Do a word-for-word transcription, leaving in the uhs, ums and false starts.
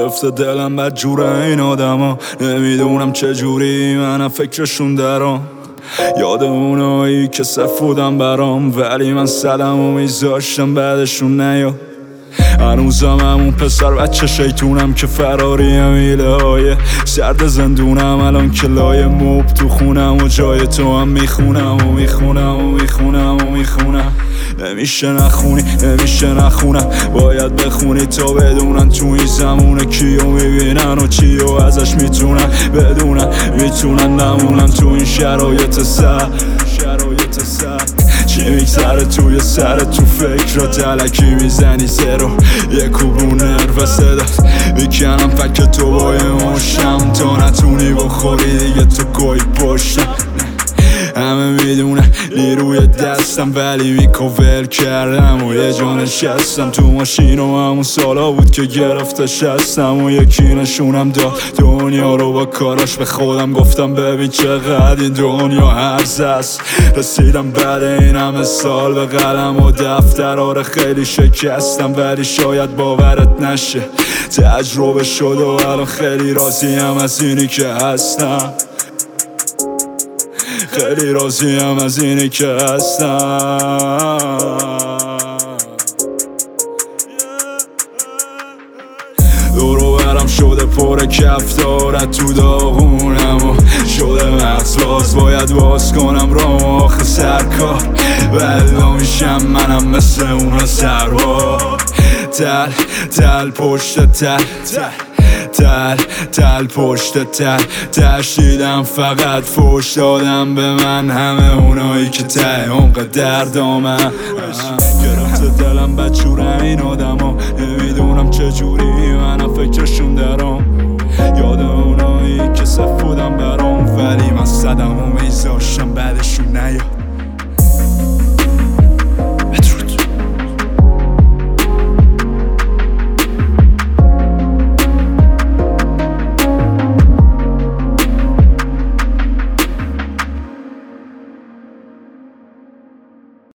گرفته دلم بد جوره این آدما. نمیدونم چجوری منم فکرشون درام. یاد اونایی که سفودم برام، ولی من سلامو میذاشتم بعدشون نیا. هنوزم همون پسر بچه شیطونم که فراریم ایله های سرد زندونم. الان که لای موب تو خونم و جای تو هم میخونم و میخونم و میخونم و میخونم. نمیشه نخونی نمیشه نخونم، باید بخونی تا بدونن تو این زمونه کیو میبینن و چیو ازش میتونن بدونن. میتونن نمونن تو این شرایط سر شرایط سر چی میگذره توی سر تو فکر را تلکی میزنی زرو یه کوبون نرو صدات میکنم فکر تو با مشم تا نتونی بخوری دیگه تو گوی پشتم. همه میدونن نیروی دستم ولی میکوول کردم و یه جا نشستم تو ماشین و همون سالا بود که گرفته شستم و یکی نشونم داد دنیا رو با کاراش. به خودم گفتم ببین چقدر این دنیا هرز است. رسیدم بعد این همه سال به قلم و دفتر، آره خیلی شکستم ولی شاید باورت نشه تجربه شد و الان خیلی راضیم از اینی که هستم. خیلی راضیم از اینی که هستم. دورو برم شده پر کفتارت تو داغونم و شده مغز باز باید باز کنم رام آخه سرکار. بلا میشم منم مثل اونا سربار. تل تل پشت تل تل تل تل پشت تل تشدیدم فقط فوش دادم به من همه اونایی که ته عمق دردامن. گرفته دلم بدجوره این آدما، نمیدونم چجوری منم فکرشون درام. یاد اونایی که سفودم برام، ولی من صدمو میذاشتم بعدشون نیاد.